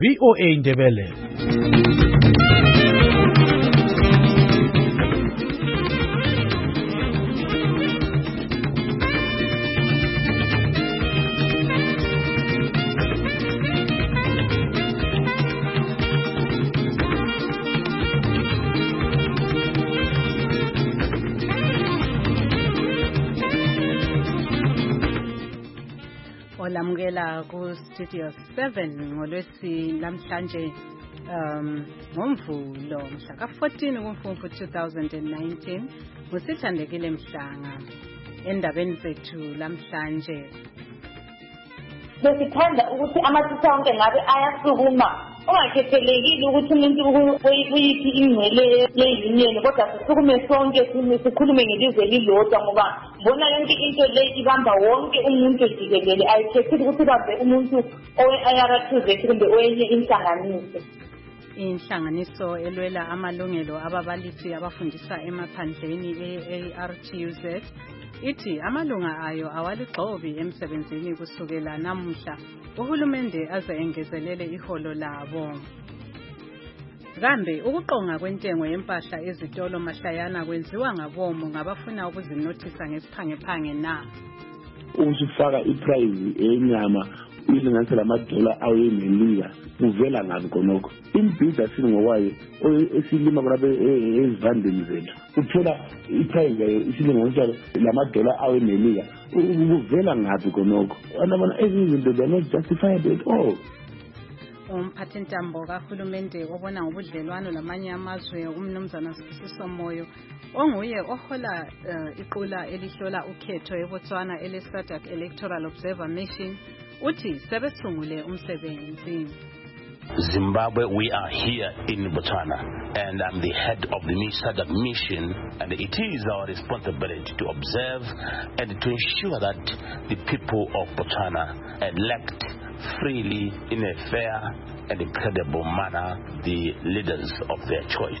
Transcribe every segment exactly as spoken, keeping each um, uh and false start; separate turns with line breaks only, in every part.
V O A Ndebele.
Olamukela ku Studio seven ngolwesi namhlanje um ngomvulo mhla ka fourteen kuMfumfu two thousand nineteen ngusithandekile Mhlanga endabeni zethu lamhlanje.
Besithanda ukuthi amathutha onke ngabe ayasukuma ongakhethelekile ukuthi umuntu kuyiphi ingcele yeunion kodwa sisukume sonke sikhulume ngelizwe lilodwa ngoba bona yonke into le ibamba wonke umuntu jikelele ayikhethile ukuthi babe umuntu owe-I R two Z kumbe owenye inhlanganiso.
Inhlanganiso elwela amalungelo ababalisi abafundisa emaphandleni e-A R T U Z ithi amalunga ayo awaligxobi emsebenzini kusukela namuhla uhulumende aze engezelele iholo labo. Kambe ukuqonga kwentengo yempahla ezitolo mahlayana kwenziwa ngabomu ngabafuna ukuzinothisa ngesiphangephange na.
Usufaka iprice enyama ilinganisa lamadola awemelika uvela ngabi konoko. Imbhiza singokwayo esilima kulabe ezivandeni zethu uthola iprice isilinganisa lamadola awemelika uvela ngabi konoko. Anabona ezinto they are not justified at all.
Umphathintambo kahulumende obona ngobudlelwano lamanye amazwe umnumzana Sifiso Moyo onguye ohola uh, iqula elihlola ukhetho eBotswana ele-SADC Electoral Observer Mission uthi sebesungule umsebenzi.
Zimbabwe, we are here in Botswana, and I'm the head of the SADC mission, and it is our responsibility to observe and to ensure that the people of Botswana elect freely in a fair and credible manner the leaders of their choice.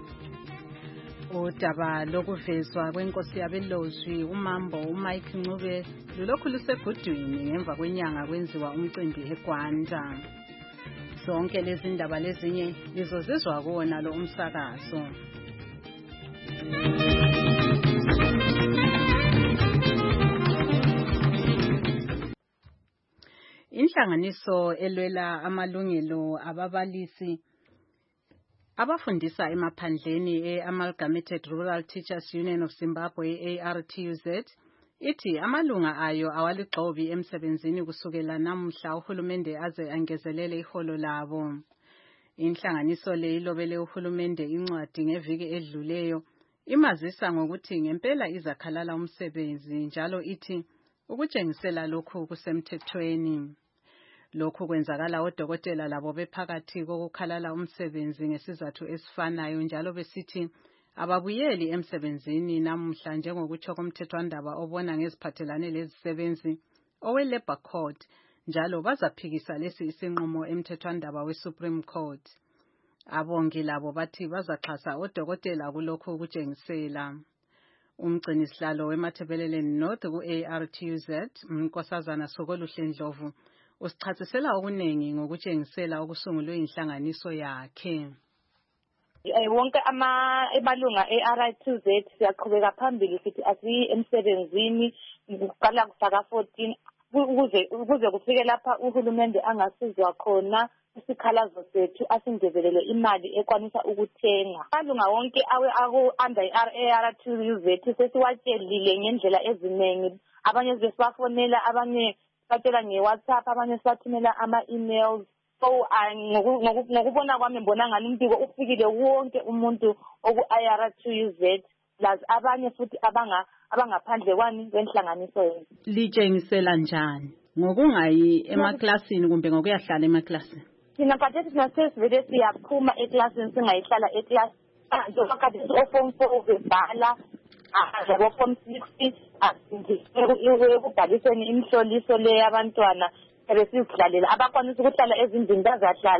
Udaba lokuvezwa kwenkosi yabelozwi umambo uMike Ncube lulokhu lusegudwini ngemva kwenyanga kwenziwa umcimbi eGwanda. Zonke lezi ndaba lezinye lizozizwa kuona lo umsakazo. Inhlanganiso elwela amalungelo ababalisi abafundisa emaphandleni e-Amalgamated Rural Teachers Union of Zimbabwe A R T U Z ithi amalunga ayo awaligxobi emsebenzini kusukela namuhla uhulumende aze angezelele iholo labo. Inhlanganiso le ilobele uhulumende incwadi ngeviki edluleyo imazisa ngokuthi ngempela izakhalala umsebenzi njalo ithi ukutshengisela lokhu kusemthethweni. Lokhu kwenzakala odokotela labo bephakathi kokukhalala umsebenzi ngesizathu esifanayo njalo besithi ababuyeli emsebenzini namuhla njengokutsho komthethwandaba obona ngeziphathelane lezisebenzi owe-Labour Court njalo bazaphikisa lesi isinqumo emthethwandaba we-Supreme Court. Abongi labo bathi bazaxhasa odokotela kulokhu ukutshengisela. Umgcinisihlalo weMatabeleland North ku-A R T U Z uNkosazana Sokoluhle Ndlovu usichasisela okunengi ngokutshengisela okusungulwe inhlanganiso yakhe.
Wonke ama ebalunga e-A R T U Z siyaqhubeka phambili sithi asiyi emsebenzini kuqala kusaka fourteen ukuze ukuze kufike lapha uhulumende angasizwa khona isikhalazo sethu asingezelele imali ekwanisa ukuthenga. Abalunga wonke awe aku under A R T U Z sesiwatshelile ngendlela eziningi, abanye besibafonela, abanye batshela nge-WhatsApp, abanye sibathumela ama-emails. So ngokubona kwami mbona ngani umbiko ufikile wonke umuntu oku-I R T U Z plus abanye futhi abanga abangaphandle kwani kwenhlanganiso yethu.
Litshengisela njani ngokungayi emaklasini kumbe ngokuyahlala emaklasini?
Thina kade sinasesivele siyaphuma eklasini singayihlala eklasini njengoba kade o-form four bebhala abo-form six ekubhalisweni imihloliso le yabantwana besikudlalela abakwanisa ukuhlala ezindlini bazahlala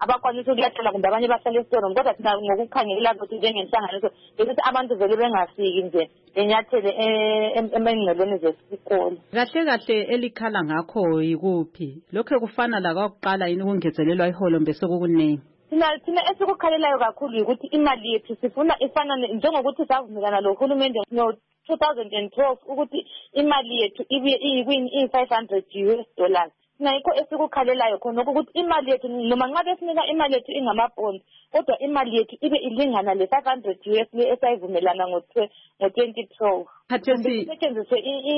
abakwanisa ukuyacela kumbe abanye bahlala esitolo kodwa thina ngokukhangela ukuthi njengenhlanganiso ukuthi abantu vele bengafiki nje enyathele emengcelweni zesikolo.
Kahle kahle elikhala ngakho yikuphi lokho kufana la kwakuqala yini ukungezelelwa iholo mbese kokuningi?
Thina thina esikukhalelayo kakhulu ukuthi imali yethu sifuna ifana njengokuthi savumelana lo hulumende no two thousand twelve ukuthi imali yethu ibuye iyikwini i-five hundred U S dollars. Nayikho esikukhalelayo khona ukuthi imali yethu noma nxa besinika imali yethu ingamabond kodwa imali yethu ibe ilingana le five hundred U S le esayivumelana ngo twenty twelve.
Khathesi
setshenziswe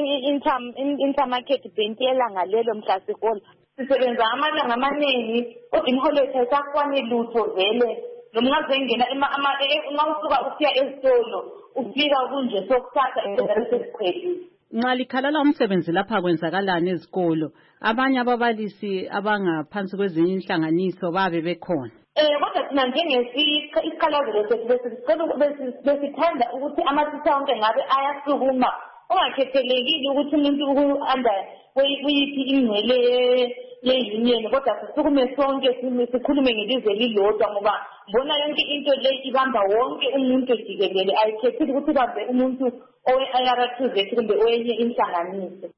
intermarket bank yelanga lelo mhla sikolo sisebenza amalanga amaningi kodwa imiholo yethu ayisakwani lutho vele noma ungazengena uma usuka usiya esitolo ufika kunje sokuthatha esiqhelile.
Nxa likhalala umsebenzi lapha kwenzakalani ezikolo abanye ababalisi abangaphansi kwezinye inhlanganiso babe bekhona?
Eh kodwa thina njengesikhalazo sethu besithanda ukuthi amathisha onke ngabe ayasukuma ungakhethelekile ukuthi umuntu u-under kuyiphi ingcele ye-union kodwa sisukume sonke sikhulume ngelizwe lilodwa ngoba mbona yonke into le ibamba wonke umuntu jikelele ayikhethile ukuthi bambe umuntu owe-I R two Z kumbe owenye inhlanganiso.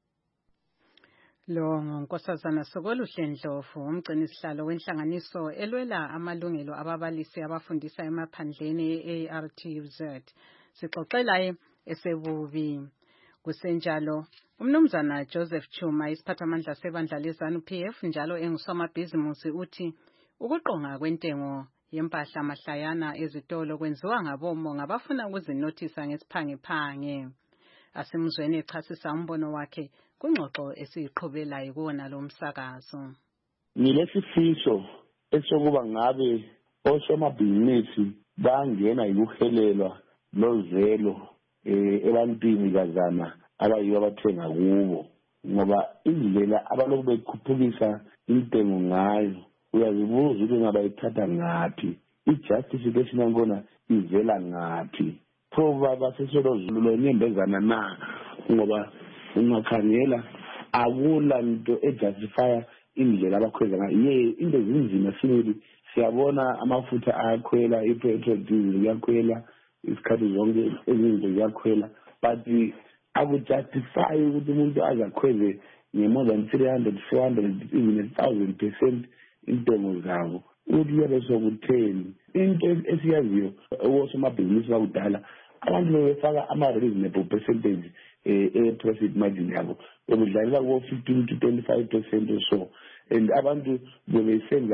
Lo ngonkosazana Sokoluhle Ndlovu umgcini sihlalo wenhlanganiso elwela amalungelo ababalisi abafundisa emaphandleni e-A R T U Z. Sixoxela esebubi. Kusenjalo umnumzana Joseph Chuma isiphathamandla sebandla lezanu P F njalo engusomabhizimusi uthi ukuqonga kwentengo yempahla mahlayana ezitolo kwenziwa ngabomo ngabafuna ukuzinothisa ngesiphangephange. Asimuzweni echasisa umbono wakhe kungxoxo esiyiqhubelayo kuwona lo msakazo.
Ngilesifiso esokuba ngabe osomabhizinisi bangena yikuhelelwa lozelo ebantwini kazana abayibo abathenga kubo ngoba indlela abalokhu bekhuphukisa intengo ngayo uyazibuza ukuthi ngaba ithatha ngaphi i-justification yakhona ivela ngaphi pho baba sesolozulu nyembezana na ngoba ungakhangela akula nto ejustifya indlela abakhweza ngayo ye into ezinzima sibili siyabona amafutha ayakhwela ipetrol diesel yakhwela isikhathi zonke ezinto ziyakhwela but akujustify ukuthi umuntu azakhweze nge-more than three hundred, four hundred, even a thousand percent intengo zabo ukuthi yabe sokutheni into esiyaziyo osomabhizinisi bakudala abantu bebefaka ama-reasonable percentage e-profit margin yabo bebudlalela kubo-fifteen to twenty-five percent or so and abantu bebesenza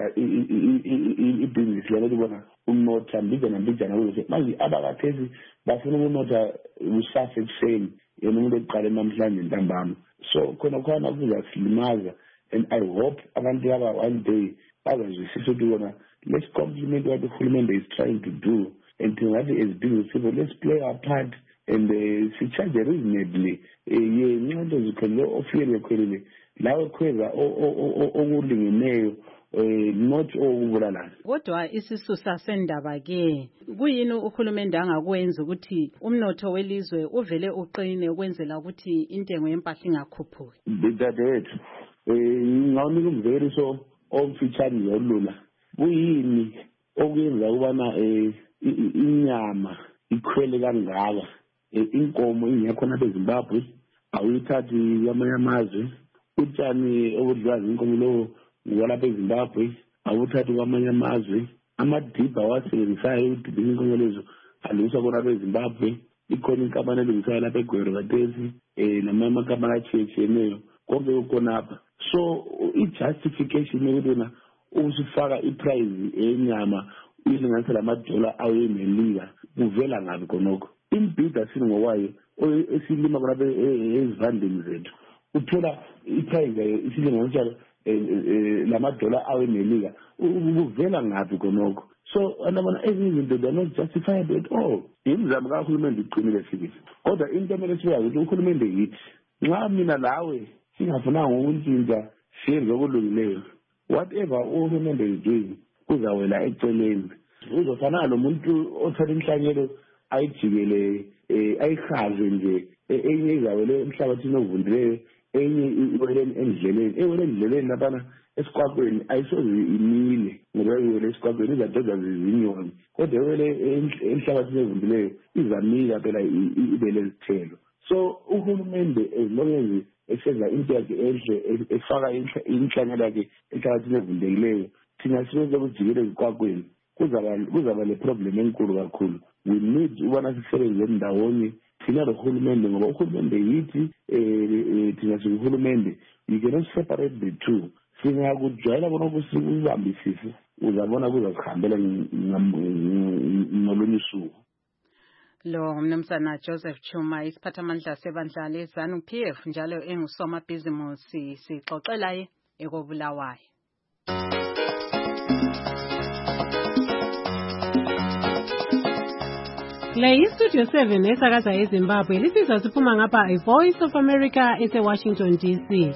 ibhizinisi labo libona umnotha mbijana mbijana kuze manje abakathesi bafuna ukunotha kusasa ekuseni yena umuntu eqale namhlanje ntambama so khona khona kuzasilimaza and I hope abantu laba one day bazazwisisa ukuthi bona let's compliment what the government is trying to do and to have as business people let's play our part and uh, si charge reasonably ye nqondo zikhona ofiyele khwelele lawe khweza okulingeneyo not okubulalana.
Kodwa isisusa sendaba ke kuyini uhulumende angakwenza ukuthi umnotho welizwe uvele uqine ukwenzela ukuthi intengo yempahla ingakhuphuki?
Dadethu ngawunika umveriso omfitshane yolula kuyini okuyenza ukubana inyama ikhwele kangaka inkomo ingekho na eZimbabwe awuyithathi kwamanye amazwe utshani obudlaza inkomo lo ngolapha eZimbabwe awuthathi kwamanye amazwe amadibha awasebenzisayo ukudibisa inkomo lezo alungiswa khona eZimbabwe ikhona inkampani elungisayo lapha eGwero kaTesi namanye amakampani atshiyetshiyeneyo konke kukhonapha so i-justification yokuthi usifaka iprice enyama ilinganisa lamadola awemelika kuvela ngabi khonokho imbhida sini ngokwayo esilima khonapha ezivandeni zethu uthola iprice yayo isilinganiswa lamadola awemelika kuvela ngabi khonokho so andabona ezinye izinto they are not justifiable at all imizamo kahulumende iqinile sibili kodwa into emele siyazi ukuthi uhulumende yithi nxa mina lawe singafunanga ukuntshintsha siyenze okulungileyo whatever uhulumende is doing kuzawela eceleni uzofana lo muntu othatha inhlanyelo ayijikele ayihaze nje enye izawele emhlabathini ovundileyo enye iwele endleleni ewele endleleni labana esikwakweni ayisoze imile ngoba iwele esikwakweni izadoda zizinyoni kodwa ewele enhlabathini evundileyo izamila phela ibele izithelo. So uhulumende as long as esenza into yakhe enhle efaka inhlanyelo yakhe enhlabathini evundileyo thina sibenza ukujikela ezikwakweni kuzaba kuzaba le problem enkulu kakhulu. We need ubana sisebenze ndawonye thinalohulumende ngoba uhulumende yithi thina sihulumende you cannot separate the two. Singakujwayela bona kusibambisise uzabona kuzasihambela ngolunye usuku.
Lo mnumzana Joseph Chuma isiphathamandla sebandla leZANU P F njalo engusomabhizimusi sixoxelaye ekobulawayo.
Le iStudio seven esakaza eZimbabwe lisizwa siphuma ngapha iVoice of America ese-Washington D C.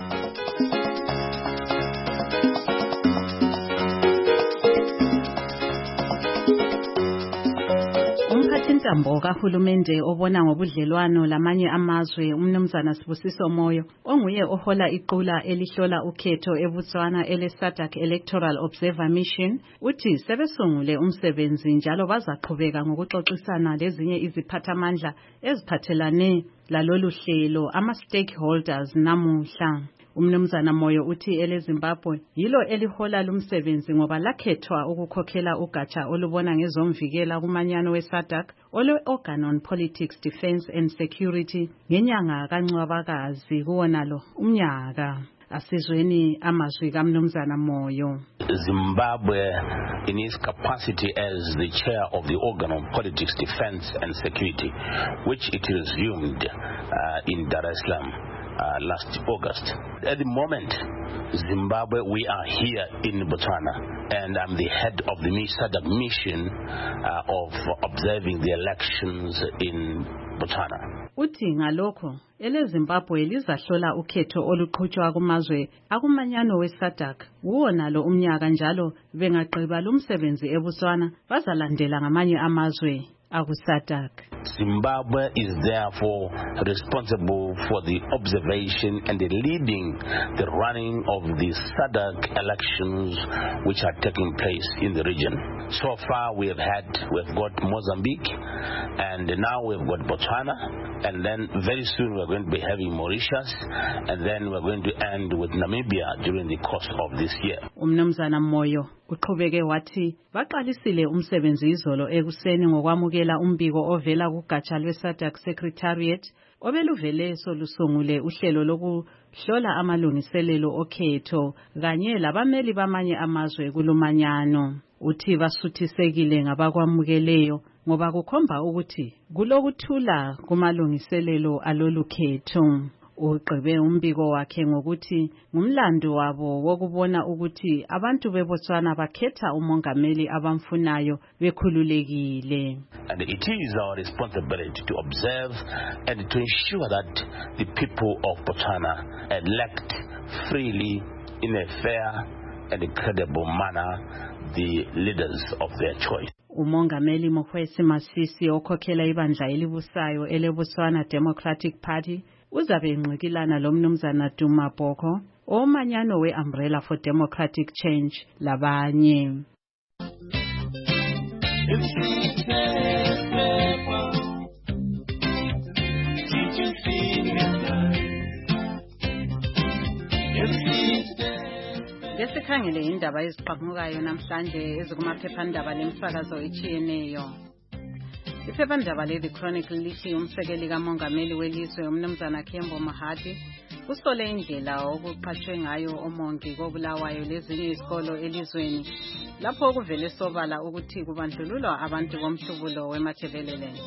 Umphathintambo kahulumende obona ngobudlelwano lamanye amazwe umnumzana Sibusiso Moyo onguye ohola iqula elihlola ukhetho eBotswana ele-SADC Electoral Observer Mission uthi sebesungule umsebenzi njalo bazaqhubeka ngokuxoxisana lezinye iziphathamandla eziphathelane lalolu hlelo ama-stakeholders namuhla. Umnumzana Moyo uthi eleZimbabwe yilo elihola lumsebenzi ngoba lakhethwa ukukhokhela ugatsha olubona ngezomvikela kumanyano weSADC olwe-Organ on Politics, Defence and Security ngenyanga kaNcwabakazi kuwonalo umnyaka. Asizweni amazwi kaMnumzana Moyo.
Zimbabwe, in its capacity as the chair of the Organ on Politics, Defence and Security, which it resumed uh, in Dar es Salaam Uh, last August. At the moment, Zimbabwe, we are here in Botswana, and I'm the head of the SADC mission uh, of observing the elections in Botswana.
Uthi ngalokho eleZimbabwe lizahlola ukhetho oluqhutshwa kumazwe akumanyano weSADC kuwona lo umnyaka njalo bengaqhiba lumsebenzi eBotswana bazalandela ngamanye amazwe akuSADC.
Zimbabwe is therefore responsible for the observation and the leading the running of the SADC elections which are taking place in the region. So far we have had, we've got Mozambique, and now we've got Botswana, and then very soon we're going to be having Mauritius, and then we're going to end with Namibia during the course of this year.
Umnumzana Moyo uqhubeke wathi baqalisile umsebenzi izolo ekuseni ngokwamukela umbiko ovela kugatsha lweSADC Secretariat obeluvele solusungule uhlelo lokuhlola amalungiselelo okhetho kanye labameli bamanye amazwe kulumanyano. Uthi basuthisekile ngabakwamukeleyo ngoba kukhomba ukuthi kulokuthula kumalungiselelo alolu khetho. Ugqibe umbiko wakhe ngokuthi ngumlando wabo wokubona ukuthi abantu beBotswana bakhetha umongameli abamfunayo bekhululekile.
And it is our responsibility to observe and to ensure that the people of Botswana elect freely in a fair and credible manner the leaders of their choice.
Umongameli Mokgweetsi Masisi okhokhela ibandla elibusayo eleBotswana Democratic Party uzabe enqikilana lomnumzana Duma Boko omanyano we-Umbrella for Democratic Change labanye. Lesikhangele indaba eziqhamukayo namhlanje ezikumaphephandaba lemisakazo etshiyeneyo. Iphephandaba le-The Chronicle lithi umsekeli kamongameli welizwe umnumzana Kembo Mahadi usole indlela okuqashwe ngayo omongi kobulawayo lezinye izikolo elizweni lapho kuvele sobala ukuthi kubandlululwa abantu bomhlubulo weMachiavellian.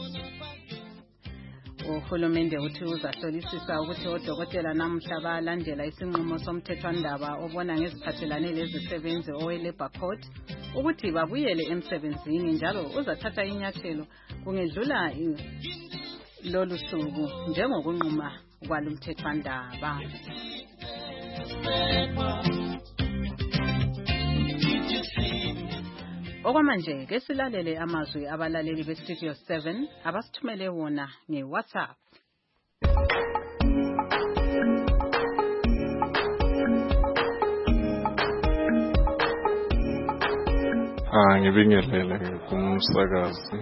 Uhulumende uthi uzahlolisisa ukuthi odokotela namhla balandela isinqumo somthethwandaba obona ngeziphathelane lezisebenzi owe-Labour Court ukuthi babuyele emsebenzini njalo uzathatha inyathelo kungedlula lolu suku njengokunquma kwalumthethwandaba. Okwamanje ke silalele amazwi abalaleli beStudio seven abasithumele wona ngeWhatsApp.
Ah ngibingelele kumsakazi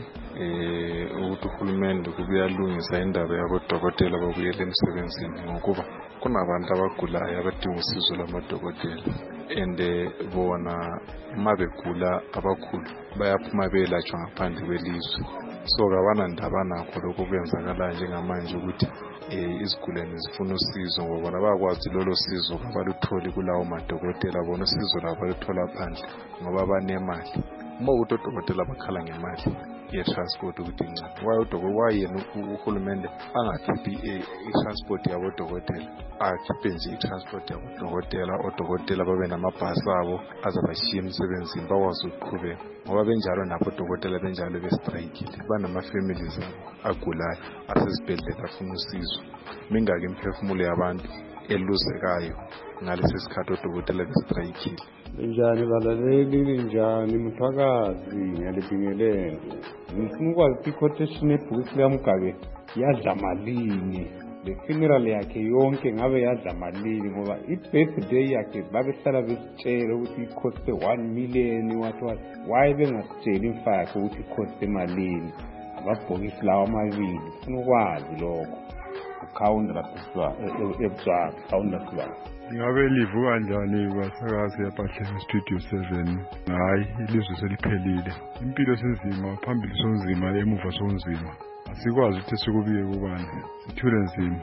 eh ukuthi uhulumende kubuyalungisa indaba yabodokotela babuyele emsebenzini ngokuba kunabantu abagulayo abadinga usizo lwamadokotela ende bona mabegula abakhulu bayaphuma belatshwa ngaphandle kwelizwe so kabana ndaba nakho lokho kwenzakala njengamanje ukuthi eh izigulane zifuna usizo ngoba bayakwazi lolo sizo abalutholi kulawo madokotela bona usizo labo baluthola phandle ngoba banemali uma udokotela bakhala ngemali ye-transport ukuthi incane waye udokotela wayena uhulumende angakhiphi i-transport yabodokotela akhiphe nje i-transport yabodokotela odokotela babe namabhasi abo azabashiya emsebenzini bakwazi ukuqhubeka ngoba benjalo nabodokotela benjalo bestrayikile banama-families abo agulayo asesibhedlela afuna usizo mingaki imphefumulo yabantu eluzekayo ngalesi sikhathi odokotela bestrayikile.
Njani balaleli njani mthakazi ngiyalibingelela ngifuna ukwazi i-quotation ebhukisi liyamgake yadla malini le funeral yakhe yonke ngabe yadla malini ngoba i-birthday yakhe babehlala besitshela ukuthi ikhoste one million what what why bengasitsheli imfa yakhe ukuthi ikhoste malini amabhokisi lawa amabili ngifuna ukwazi lokho ukhawundra kuswa ebutswa khawundra kuswa
Ngabe livu kanjani basakazi yaPahlele Studio seven hayi ilizwe seliphelile impilo senzima phambili sonzima emuva sonzima asikwazi ukuthi sikubike kubani sithule nzima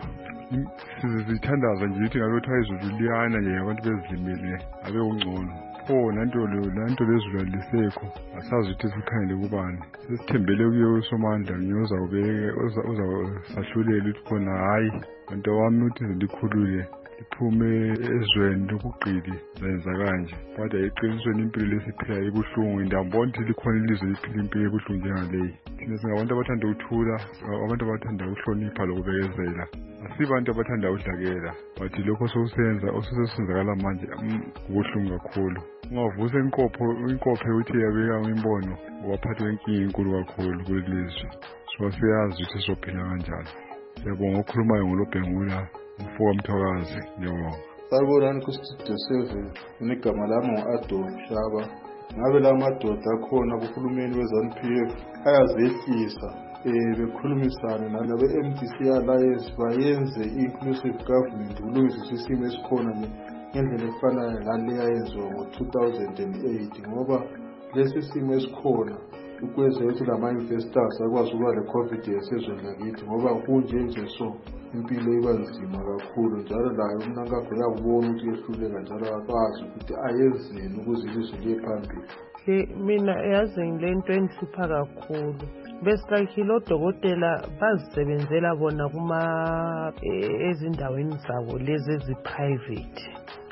sizithandaza nje ukuthi ngabe uthiwa izulu liyana nje abantu bezilimele abe ungcono pho nanto le nanto lezulu lisekho asazi ukuthi sikhangele kubani sesithembele kuye usomandla nyoza ubeke uzawusahlulela ukuthi khona hayi abantu wami ukuthi likhulule iphume ezweni lokuqili lenza kanje kodwa iqinisweni impilo lesiphila ibuhlungu indambona ukuthi likhona ilizwe liphila impilo ebuhlungu njengaleyi thina singabantu abathanda ukuthula abantu abathanda ukuhlonipha lokubekezela asibantu abathanda udlakela bathi lokho sokusenza osesenzakala manje kubuhlungu kakhulu ungavusa inkopho inkopho ukuthi yabeka imbono waphatha inkinga enkulu kakhulu kulelizwe so siyazi ukuthi sophila kanjani siyabonga ukukhulumayo ngolobhengula mfuwa mthakazi ngiyabonga.
Sabonani ku-Studio seven negama lami ngu-Adolf Shaba ngabe la madoda akhona kuhulumeni we-ZANU P F ayazehlisa um bekhulumisane nalabe M D C Alliance bayenze i-inclusive government kulungisiswe isimo esikhona ngendlela efanayo nale yayenziwa ngo-two thousand eight ngoba lesi simo esikhona ukwenza ukuthi lama-investors akwazi ukuba le-COVID yesezweni lakithi ngoba kunje nje so impilo iba nzima kakhulu njalo layo umnankakho yakubona ukuthi yehluleka njalo akwazi ukuthi ayenzeni ukuze ilizwe liye phambili.
Mina yazi ngile nto enhlupha kakhulu besikhile odokotela bazisebenzela bona kuma ezindaweni zabo lezi ezi-private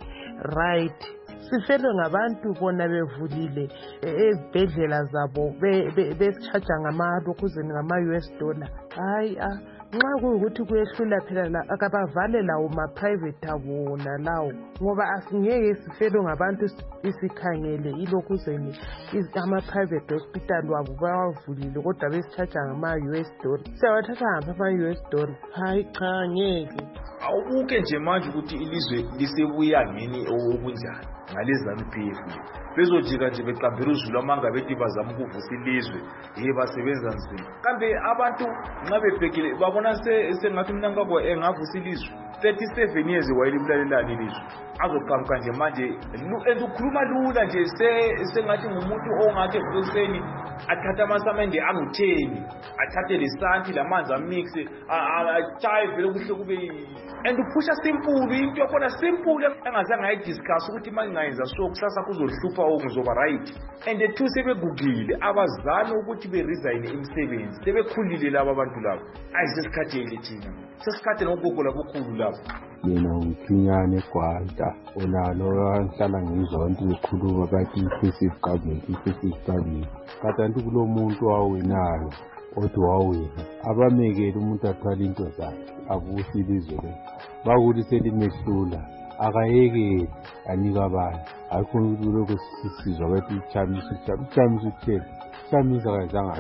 right sifelwe ngabantu bona bevulile ezibhedlela zabo besitshaja ngama-lokhuzeni ngama-U S dollar hayi a nxa kuyukuthi kuyehlula phela akabavale lawo ma-private abona lawo ngoba asingeke sifelwe ngabantu isikhangele ilokhuzeni ama-private hospital wabo bawavulile kodwa besitshaja ngama-U S dollar siyawathatha ngapha ama-U S dollar hayi cha ngeke
awubuke nje manje ukuthi ilizwe lisebuyangeni obunjani ngale-ZANU P F bezojika nje beqambela uzulu amanga bethi bazama ukuvusa ilizwe ye basebenza nzima kambe abantu nxa bebhekile babona sengathi umnankabo engavusa ilizwe thirty-seven years wayelibulalelani ilizwe azoqhamuka nje manje ukhuluma lula nje sengathi ngumuntu ongathi ekuseni athathe amasamende angu-ten athathe lesanti lamanzi amikse atshaye vele kuhle kube and uphusha simple into yakhona simple engazange ayidiscuss ukuthi uma ngingayenza so kusasa kuzohlupha okuzoba right and the two sebegugile abazali ukuthi beresign emsebenzi sebekhulile laba abantu labo ayisesikhathele thina sesikhathele ngogogo labokhulu labo.
Mina ngithinyane Gwanta onalo anhlala ngizwa abantu bekhuluma bathi inclusive government inclusive government kanti kulo muntu owawinayo kodwa wawina abamekela umuntu athwala into zakhe avusa ilizwe le bakuthi selimehlula akayekeli anika abantu ayikho ukuthi lokho sisizwa bathi ichamisa ichamisa uthela ichamisa kazange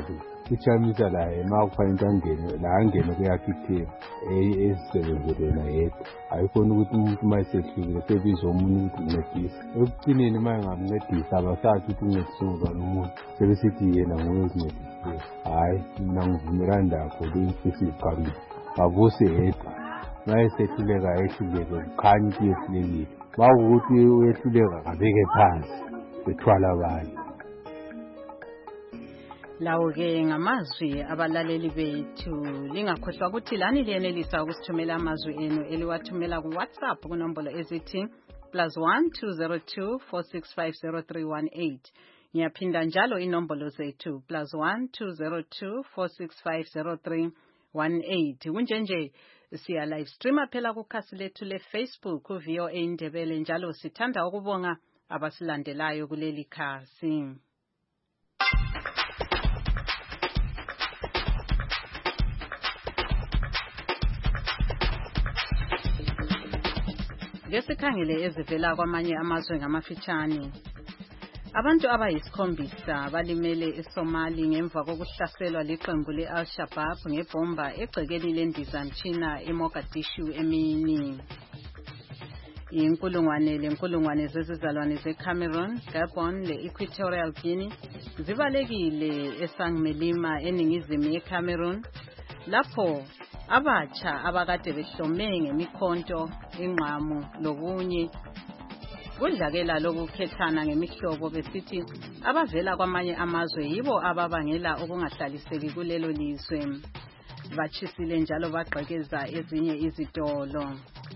uchamisa laye ma kufanele angene la angene kuyakhe ithemba esisebenzele yena yedwa ayikhona ukuthi umuntu uma esehlukile sebiza omunye ukuthi uncedise ekugcineni uma engamncedisa abasathi ukuthi uncedise ngubani umuntu sebesithi yena nguye uzincedisileyo hhayi mina ngivumelani lakho lesisigamile abuse yedwa ma esehluleka ehluleke kukhanya ukuthi yehlulekile ma kuwukuthi uyehluleka kabeke phansi bethwala abanye.
Lawo-ke ngamazwi abalaleli bethu, lingakhohlwa ukuthi lani liyenelisa ukusithumela amazwi enu eliwathumela ku-WhatsApp kunombolo ezithi plus one two zero two four six five zero three one eight. Ngiyaphinda njalo inombolo zethu plus one two zero two four six five zero three one eight. Kunjenje siya live streama phela kukhasi lethu le-Facebook ku-V O A Indebele, njalo sithanda ukubonga abasilandelayo kuleli khasi. Ngesikhangele ezivela kwamanye amazwe ngamafitshane. Abantu abayisikhombisa balimele eSomali ngemva kokuhlaselwa liqembu le-Al-Shabaab ngebomba egcekeni lendizamtshina eMogadishu emini. Inkulungwane lenkulungwane zezizalwane zeCameroon, Gabon le-Equatorial Guinea zibalekile eSangmelima eningizimu yeCameroon, lapho abatsha abakade behlome ngemikhonto, ingqamu lokunye kudlakela lokukhethana ngemihlobo besithi abavela kwamanye amazwe yibo ababangela ukungahlaliseki kulelo lizwe. Bachisile njalo bagqekeza ezinye izitolo.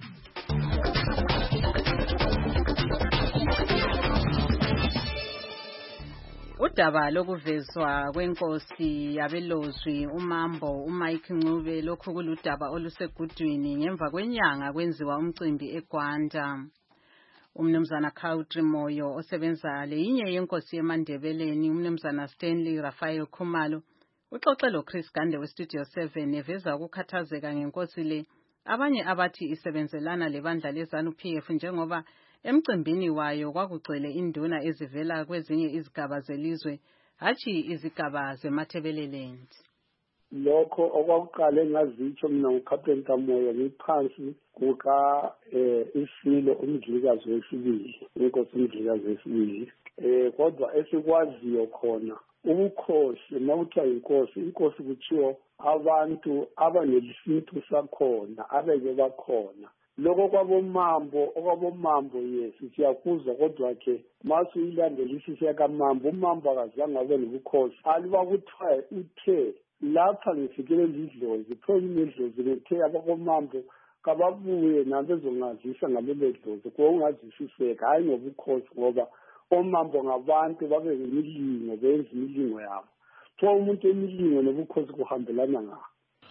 Udaba lokuvezwa kwenkosi yabelozwi uMambo uMike Ncube lokhu kuludaba olusegudwini ngemva kwenyanga kwenziwa umcimbi eGwanda. Umnumzana Khawutri Moyo osebenza leyinye yenkosi yemandebeleni umnumzana Stanley Raphael Khumalo uxoxe lo Chris Gande we Studio seven eveza ukukhathazeka ngenkosi le, abanye abathi isebenzelana lebandla leZANU P F njengoba emcimbini wayo kwakugcwele induna ezivela kwezinye izigaba zelizwe hathi izigaba zeMathebeleland.
Lokho okwakuqala engazitsho mina nguCaptain Kamoya ngiphansi kuka isilo umdlikazi wesibili inkosi umdlikazi wesibili eh kodwa esikwaziyo khona ubukhosi mawuthiwa inkosi inkosi kuthiwa abantu abanelisintu sakhona abeke bakhona. Lokho kwabomambo okwabomambo yesi siyakuzwa kodwa ke masu ilandelisi siyakamambo umambo akazange abe nobukhosi aliba kuthiwa uthe lapha ngifikele idlozi phone idlozi bethe abakomambo kababuye nabezongazisa ngalelo dlozi kungazisiseka hayi ngobukhosi ngoba omambo ngabantu babe imilingo benza imilingo yabo tho umuntu emilingo nobukhosi kuhambelana ngakho.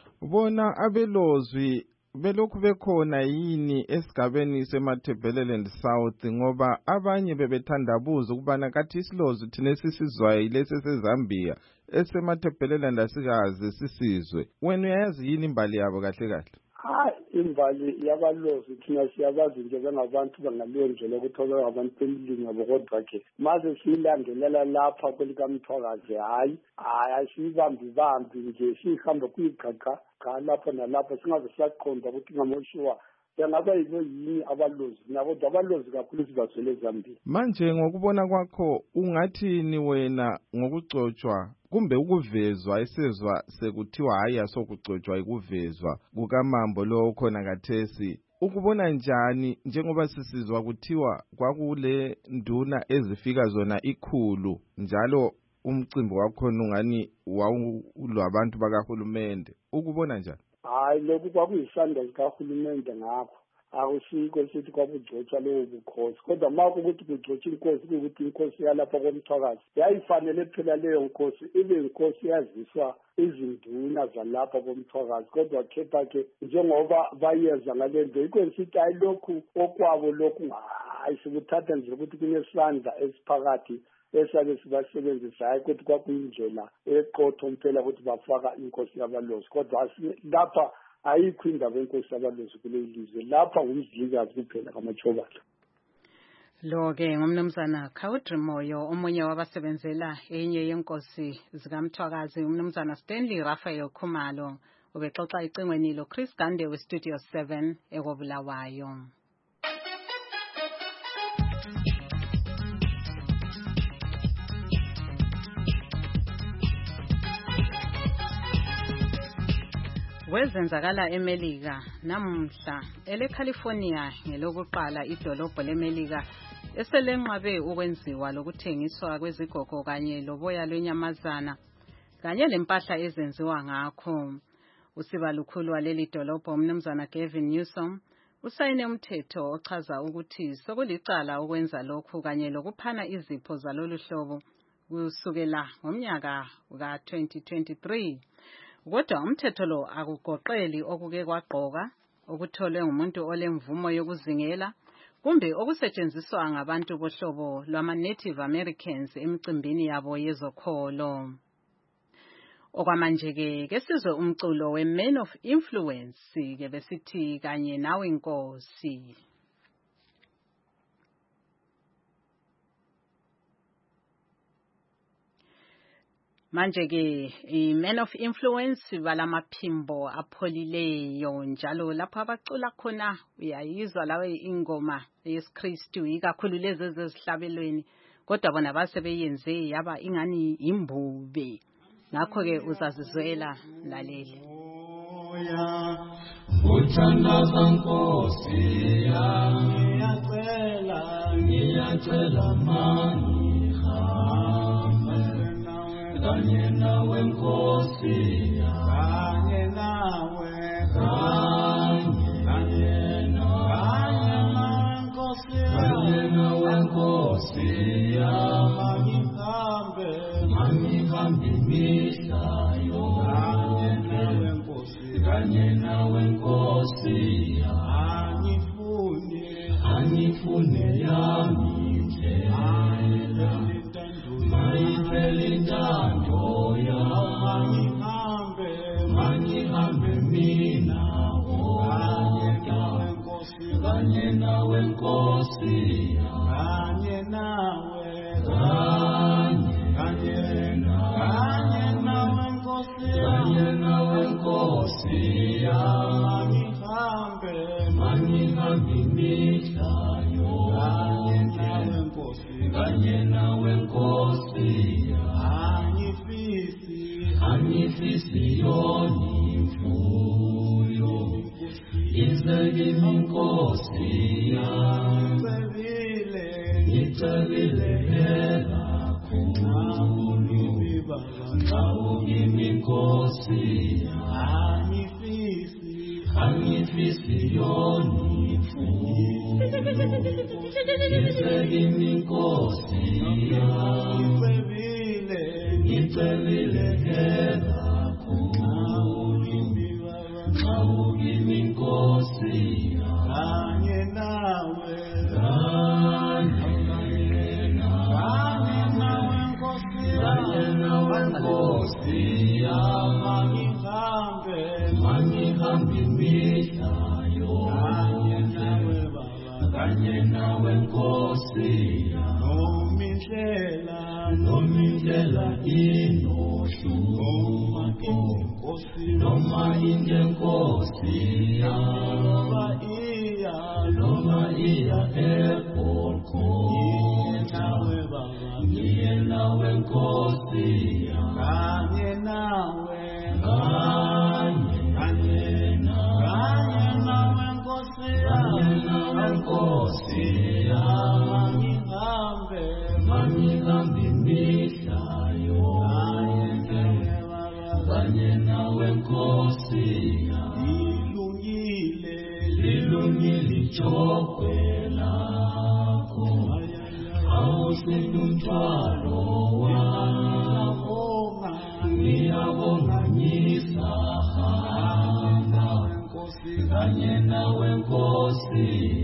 Bona abelozwi belokhu bekhona yini esigabeni seMathebeleland South ngoba abanye bebethandabuza ukubana kathi isilozwi thina esisizwayo ilesi seZambia eseMathebeleland asikaze sisizwe. Wena uyazi yini imbali yabo kahle kahle?
Hayi imbali yabalozi thina siyabazi nje bengabantu bangaleyo ndlela ukuthi abantu bemilingo bokodwa ke maze siyilandelela lapha kwelikamthwakazi hayi hayi siyibambi bambi nje sihamba kuyigaga cha lapha nalapha singaze siyaqonda ukuthi ngamoshiwa yangaba yibo yini abalozi nabo abalozi kakhulu sibazwele eZambia.
Manje ngokubona kwakho ungathini wena ngokugcotshwa kumbe ukuvezwa esezwa sekuthiwa hayi asokugcotshwa ikuvezwa kukaMambo lo khona kathesi, ukubona njani njengoba sisizwa kuthiwa kwakule nduna ezifika zona ikhulu njalo umcimbi wakhona ungani wawulabantu bakahulumende, ukubona njani?
Hayi lokhu kwakuyisandla sikahulumende ngakho akusiko sithi kwakugcotshwa leyo bukhosi kodwa mako ukuthi kugcotshwa inkosi ukuthi inkosi yalapha komthwakazi yayifanele phela leyo nkosi ibe inkosi yaziswa izinduna zalapha komthwakazi kodwa kepha ke njengoba bayeza ngalento ikonsithi ayilokhu okwabo lokhu hayi sikuthatha nje ukuthi kunesandla esiphakathi esabe sibasebenzisa hayi ukuthi kwakuyindlela eqotho mpela ukuthi bafaka inkosi yabalozi kodwa lapha ayikho indaba enkosi yabalozi kuleli lizwe lapha ngumdlikazi kuphela kaMachobala.
Lo ke ngumnumzana Khawudri Moyo omunye wabasebenzela enye yenkosi zikaMthwakazi umnumzana Stanley Raphael Khumalo ubexoxa icingweni lo Chris Gande we Studio seven ekobulawayo. Wezenzakala eMelika namuhla ele California ngelokuqala idolobho leMelika eselenqabe ukwenziwa lokuthengiswa kwezigogo kanye loboya lwenyamazana kanye lempahla ezenziwa ngakho. Usiba lukhulu waleli dolobho umnumzana Gavin Newsom usayine umthetho ochaza ukuthi sokulicala ukwenza lokhu kanye lokuphana izipho zalolu hlobo kusukela ngomnyaka ka twenty twenty-three. Kodwa umthetho lo akugoqeli okuke kwagqoka okutholwe ngumuntu olemvumo yokuzingela kumbe okusetshenziswa ngabantu bohlobo lwama Native Americans emicimbini yabo yezokholo. Okwamanje ke kesizwe umculo we Man of Influence ke besithi kanye nawe Nkosi. Manje ke i Man of Influence balamaphimbo apholileyo njalo lapha abacula khona uyayizwa lawe ingoma yesikristu ikakhulu lezi ezihlabelweni kodwa bona basebeyenze yaba ingani imbube ngakho ke uzazizwela laleli.
Uthandaza Nkosi yami ngiyacela ngiyacela mani kanye nawe Nkosi kanye nawe kanye nawe Nkosi kanye nawe Nkosi mangihambe mangihambe mihlayo kanye nawe Nkosi kanye nawe Nkosi angifune angifune yami ndlela Maithelintando ya mangihambe mangihambe mina kanye nawe Nkosi kanye nawe kanye nawe Nkosi kanye nawe Nkosi mangihambe mangihambe mihlayo kanye nawe Nkosi kanye nawe Nkosi angifisi angifisi yoni mfuyo izegimi Nkosi ngicebile ngicebile kakhulu nawo kimi Nkosi angifisi angifisi yoni mfuyo izegimi Nkosi ngicebile ngicebile kakhulu nawo kimi Nkosi kanye nawe kanye nawe Nkosi kanye nawe Nkosi mangihambe mangihambe mihlayo kanye nawe kanye nawe Nkosi nomindlela nomindlela inohlu noma inde Nkosi noma iya noma iya ekhokho nawe baba ngiye nawe Nkosi kanye nawe kanye nawe Nkosi kanye nawe Nkosi mangihambe mangihambe mihlayo kanye nawe Nkosi lilungile lilungile ijogwe lakho awusenomthwalo wabonga ngiyabonga ngisahamba kanye nawe Nkosi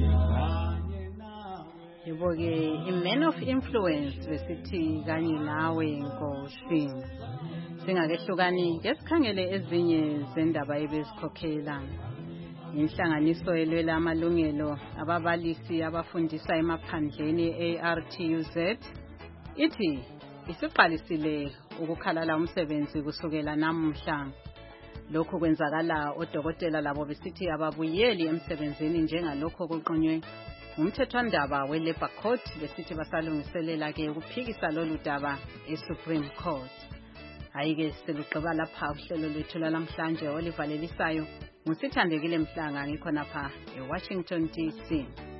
Yebo ke i Man of Influence besithi kanye nawe Nkosi. Singakehlukani ke sikhangele ezinye zendaba ebezikhokhela. inhlanganiso elwela amalungelo ababalisi abafundisa emaphandleni A R T U Z ithi isiqalisile ukukhalala umsebenzi kusukela namuhla. Lokho kwenzakala odokotela labo besithi ababuyeli emsebenzini njengalokho kuqonywe umthethwandaba we-Labour Court besithi basalungiselela ke ukuphikisa lolu daba e-Supreme Court. Ayike selugqiba lapha uhlelo lwethu lamhlanje olivalelisayo ngusithandekile Mhlanga ngikhona pha eWashington D C.